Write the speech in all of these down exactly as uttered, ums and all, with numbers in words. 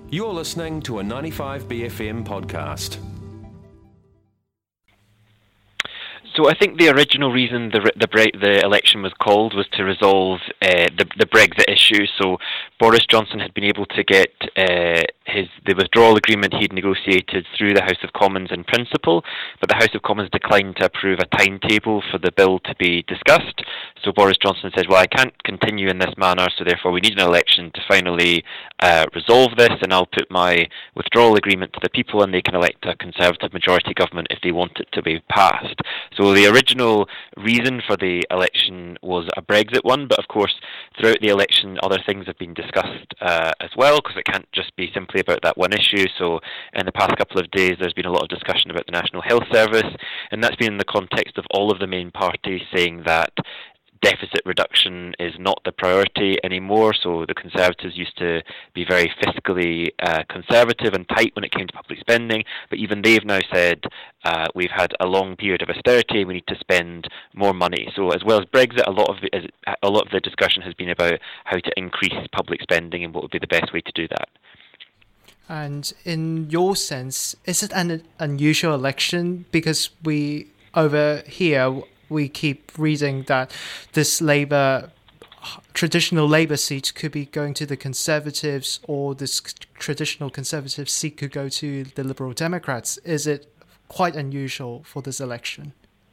You're listening to a ninety-five B F M podcast. So I think the original reason the the, the election was called was to resolve uh, the the Brexit issue. So Boris Johnson had been able to get uh, his the withdrawal agreement he'd negotiated through the House of Commons in principle, but the House of Commons declined to approve a timetable for the bill to be discussed. So Boris Johnson said, well, I can't continue in this manner, so therefore we need an election to finally uh, resolve this, and I'll put my withdrawal agreement to the people and they can elect a Conservative majority government if they want it to be passed. So the original reason for the election was a Brexit one, but of course throughout the election other things have been discussed uh, as well, because it can't just be simply about that one issue. So in the past couple of days there's been a lot of discussion about the National Health Service, and that's been in the context of all of the main parties saying that deficit reduction is not the priority anymore. So the Conservatives used to be very fiscally uh, conservative and tight when it came to public spending, but even they've now said uh, we've had a long period of austerity, we need to spend more money. So as well as Brexit, a lot of the, a lot of the discussion has been about how to increase public spending and what would be the best way to do that. And in your sense, is it an unusual election? Because we, over here, we keep reading that this Labour, traditional Labour seat could be going to the Conservatives, or this traditional Conservative seat could go to the Liberal Democrats. Is it quite unusual for this election?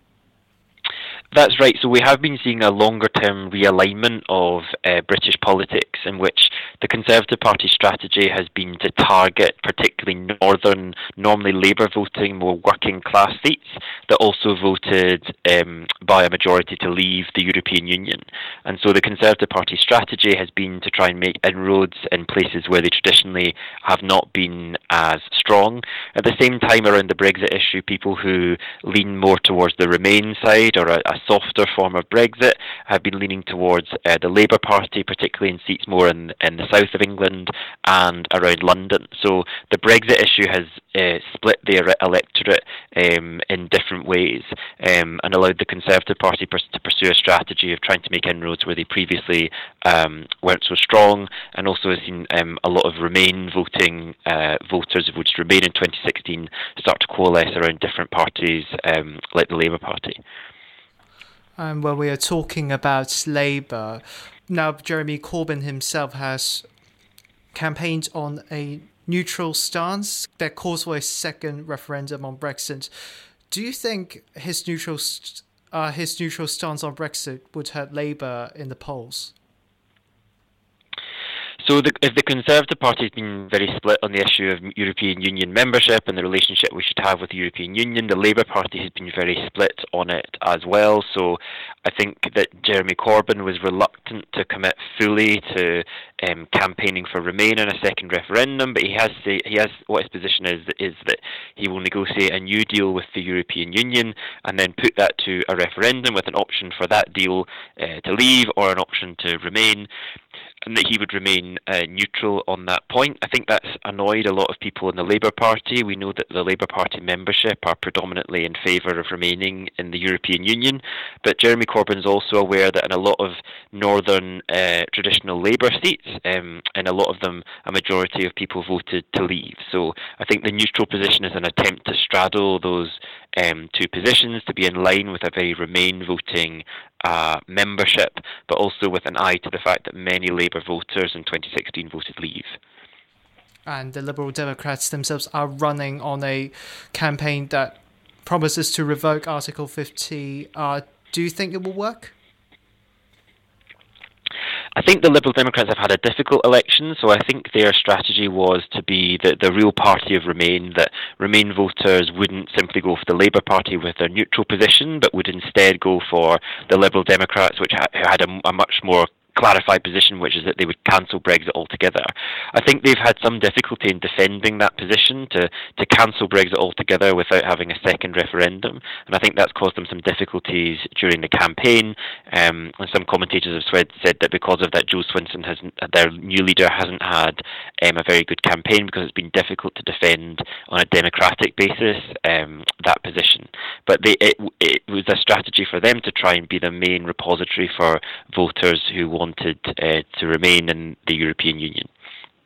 That's right. So we have been seeing a longer-term realignment of uh, British politics, in which the Conservative Party strategy has been to target particularly northern, normally Labour voting, more working-class seats that also voted um, by a majority to leave the European Union. And so the Conservative Party strategy has been to try and make inroads in places where they traditionally have not been as strong. At the same time, around the Brexit issue, people who lean more towards the Remain side, or a, a softer form of Brexit, have been leaning towards uh, the Labour Party, particularly in seats more in, in the south of England and around London. So the Brexit issue has uh, split the electorate um, in different ways, um, and allowed the Conservative Party pers- to pursue a strategy of trying to make inroads where they previously um, weren't so strong, and also has seen um, a lot of Remain voting uh, voters who voted Remain in twenty sixteen start to coalesce around different parties um, like the Labour Party. And when we are talking about Labour, now Jeremy Corbyn himself has campaigned on a neutral stance that calls for a second referendum on Brexit. Do you think his neutral st- uh, his neutral stance on Brexit would hurt Labour in the polls? So the, if the Conservative Party has been very split on the issue of European Union membership and the relationship we should have with the European Union, the Labour Party has been very split on it as well. So I think that Jeremy Corbyn was reluctant to commit fully to um, campaigning for Remain in a second referendum, but he has say, he has what his position is is that he will negotiate a new deal with the European Union and then put that to a referendum with an option for that deal uh, to leave or an option to remain, and that he would remain uh, neutral on that point. I think that's annoyed a lot of people in the Labour Party. We know that the Labour Party membership are predominantly in favour of remaining in the European Union, but Jeremy Corbyn is also aware that in a lot of northern uh, traditional Labour seats, um, in a lot of them, a majority of people voted to leave. So I think the neutral position is an attempt to straddle those um, two positions, to be in line with a very Remain voting Uh, membership, but also with an eye to the fact that many Labour voters in twenty sixteen voted leave. And the Liberal Democrats themselves are running on a campaign that promises to revoke Article fifty. Uh, do you think it will work? I think the Liberal Democrats have had a difficult election, so I think their strategy was to be the, the real party of Remain, that Remain voters wouldn't simply go for the Labour Party with their neutral position, but would instead go for the Liberal Democrats, which ha- had a, a much more clarified position, which is that they would cancel Brexit altogether. I think they've had some difficulty in defending that position, to, to cancel Brexit altogether without having a second referendum, and I think that's caused them some difficulties during the campaign. Um, and some commentators have said, said that because of that, Jo Swinson, hasn't, their new leader, hasn't had um, a very good campaign because it's been difficult to defend on a democratic basis um, that position. But they, it, it was a strategy for them to try and be the main repository for voters who want wanted uh, to remain in the European Union.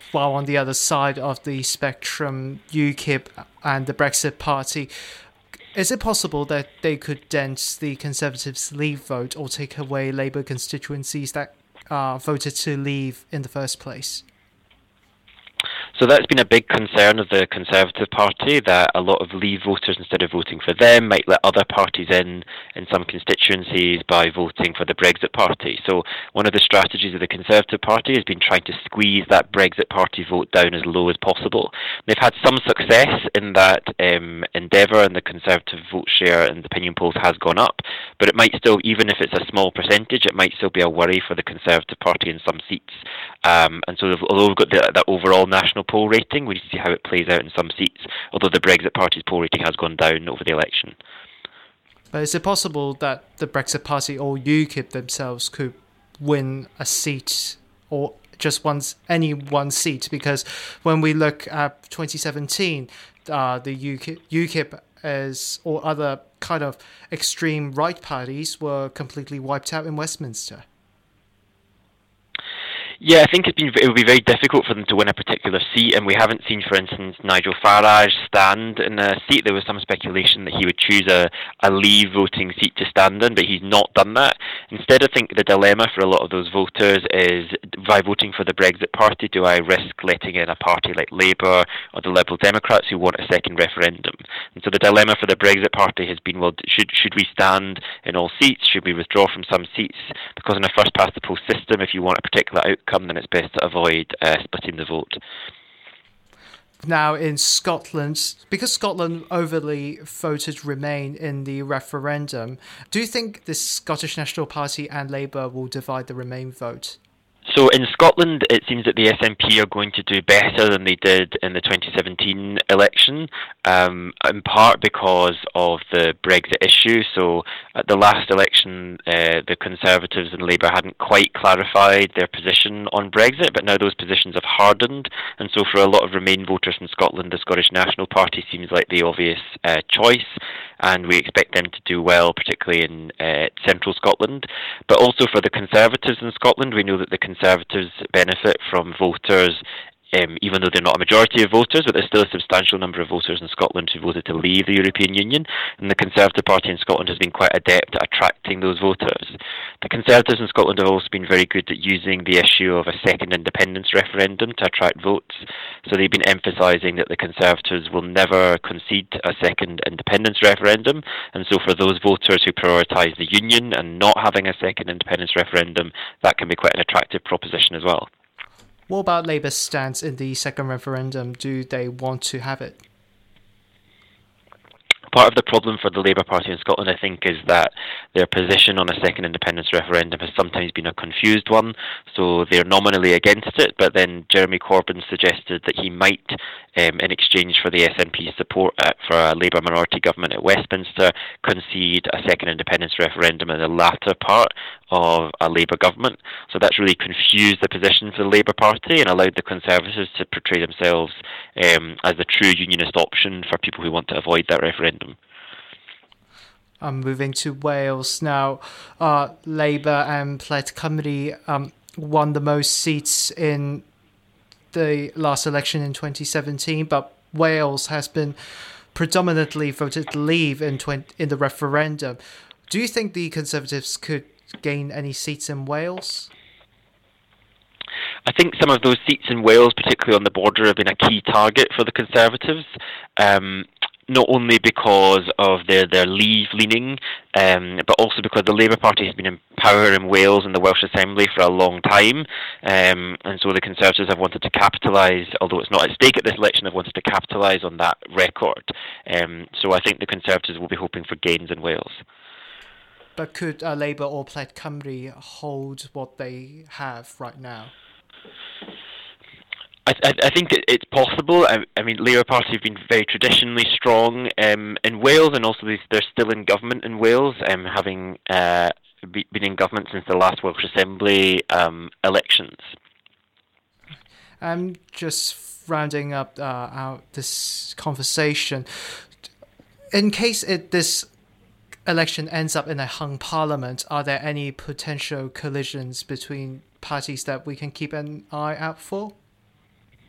while on the other side of the spectrum, UKIP and the Brexit Party. Is it possible that they could dent the Conservatives' Leave vote or take away Labour constituencies that uh, voted to leave in the first place? So that's been a big concern of the Conservative Party, that a lot of Leave voters, instead of voting for them, might let other parties in in some constituencies by voting for the Brexit Party. So one of the strategies of the Conservative Party has been trying to squeeze that Brexit Party vote down as low as possible. They've had some success in that um, endeavour, and the Conservative vote share in the opinion polls has gone up, but it might still, even if it's a small percentage, it might still be a worry for the Conservative Party in some seats. Um, and so although we've got the, that overall national poll rating, we need to see how it plays out in some seats, although the Brexit Party's poll rating has gone down over the election. But is it possible that the Brexit Party or UKIP themselves could win a seat, or just one, any one seat? Because when we look at twenty seventeen, uh, the UKIP, UKIP as or other kind of extreme right parties were completely wiped out in Westminster. Yeah, I think it's been, it would be very difficult for them to win a particular seat, and we haven't seen, for instance, Nigel Farage stand in a seat. There was some speculation that he would choose a, a Leave voting seat to stand in, but he's not done that. Instead, I think the dilemma for a lot of those voters is, by voting for the Brexit Party, do I risk letting in a party like Labour or the Liberal Democrats who want a second referendum? And so the dilemma for the Brexit Party has been, well, should should we stand in all seats? Should we withdraw from some seats? Because in a first-past-the-post system, if you want a particular outcome, then it's best to avoid uh, splitting the vote. Now in Scotland, because Scotland overly voted Remain in the referendum, do you think the Scottish National Party and Labour will divide the Remain vote? So in Scotland, it seems that the S N P are going to do better than they did in the twenty seventeen election, um, in part because of the Brexit issue. So at the last election, uh, the Conservatives and Labour hadn't quite clarified their position on Brexit, but now those positions have hardened. And so for a lot of Remain voters in Scotland, the Scottish National Party seems like the obvious uh, choice, and we expect them to do well, particularly in uh, central Scotland. But also for the Conservatives in Scotland, we know that the Conservatives benefit from voters, um, even though they're not a majority of voters, but there's still a substantial number of voters in Scotland who voted to leave the European Union, and the Conservative Party in Scotland has been quite adept at attracting those voters. The Conservatives in Scotland have also been very good at using the issue of a second independence referendum to attract votes, so they've been emphasising that the Conservatives will never concede a second independence referendum, and so for those voters who prioritise the Union and not having a second independence referendum, that can be quite an attractive proposition as well. What about Labour's stance in the second referendum? Do they want to have it? Part of the problem for the Labour Party in Scotland, I think, is that their position on a second independence referendum has sometimes been a confused one. So they're nominally against it, but then Jeremy Corbyn suggested that he might, um, in exchange for the S N P's support uh, for a Labour minority government at Westminster, concede a second independence referendum in the latter part of a Labour government. So that's really confused the position for the Labour Party and allowed the Conservatives to portray themselves um, as the true unionist option for people who want to avoid that referendum. I'm moving to Wales now. Uh, Labour and Plaid Cymru um, won the most seats in the last election in twenty seventeen, but Wales has been predominantly voted Leave in, twenty, in the referendum. Do you think the Conservatives could gain any seats in Wales? I think some of those seats in Wales, particularly on the border, have been a key target for the Conservatives. Um, not only because of their, their Leave leaning, um, but also because the Labour Party has been in power in Wales and the Welsh Assembly for a long time, um, and so the Conservatives have wanted to capitalise, although it's not at stake at this election, have wanted to capitalise on that record. Um, so I think the Conservatives will be hoping for gains in Wales. But could uh, Labour or Plaid Cymru hold what they have right now? I, I, I think it, it's possible. I, I mean, Labour Party have been very traditionally strong um, in Wales, and also they're still in government in Wales, um, having uh, be, been in government since the last Welsh Assembly um, elections. I'm just rounding up uh, our, this conversation. In case it this election ends up in a hung parliament, are there any potential collisions between parties that we can keep an eye out for?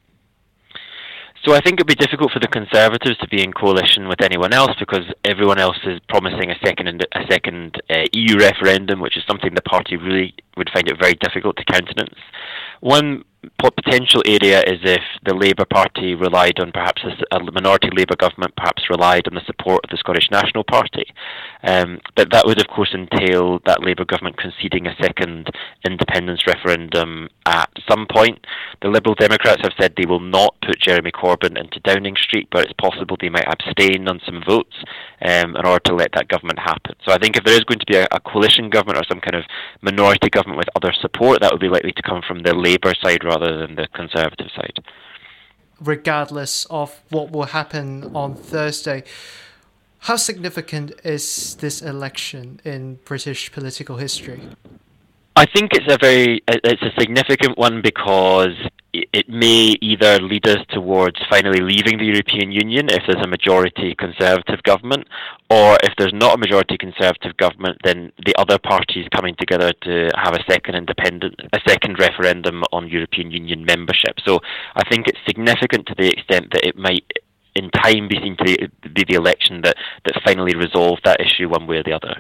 So I think it'd be difficult for the Conservatives to be in coalition with anyone else because everyone else is promising a second a second uh, E U referendum, which is something the party really would find it very difficult to countenance. One potential area is if the Labour Party relied on perhaps a, a minority Labour government, perhaps relied on the support of the Scottish National Party. Um, but that would, of course, entail that Labour government conceding a second independence referendum at some point. The Liberal Democrats have said they will not put Jeremy Corbyn into Downing Street, but it's possible they might abstain on some votes um, in order to let that government happen. So I think if there is going to be a, a coalition government or some kind of minority government with other support, that would be likely to come from the Labour side rather than the Conservative side. Regardless of what will happen on Thursday, how significant is this election in British political history? I think it's a very it's a significant one because it may either lead us towards finally leaving the European Union if there's a majority Conservative government, or if there's not a majority Conservative government, then the other parties coming together to have a second independent, a second referendum on European Union membership. So I think it's significant to the extent that it might in time be seen to be the election that, that finally resolved that issue one way or the other.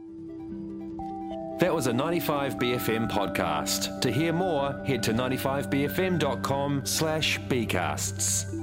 That was a ninety-five B F M podcast. To hear more, head to ninety-five b f m dot com slash bcasts.